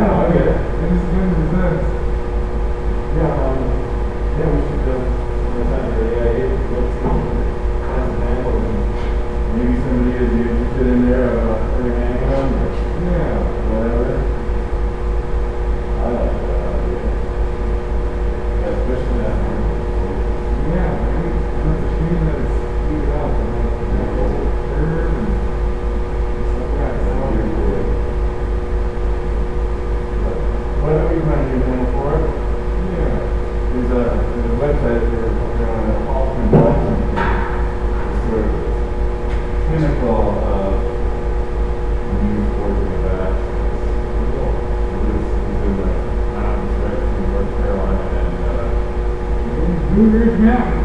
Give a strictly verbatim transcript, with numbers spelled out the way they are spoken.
know, I get it. It just kind of sense. Yeah, um, yeah, we should, uh, sometime, or, yeah, it looks good. That's an angle, and maybe somebody is interested in there, uh, putting an angle on, or Yeah. whatever. I like that idea. Especially that one. Yeah, I think it's a shame that it's heated up and like, you know, curve and stuff like that. It's all Beautiful. But what are we trying to do now for it? Yeah. There's a, there's a website for, for uh, Hoffman Watson. It's sort of pinnacle of new sports in the back. It is, it's in the mountains right in North Carolina and, uh, Blue Ridge Mountain.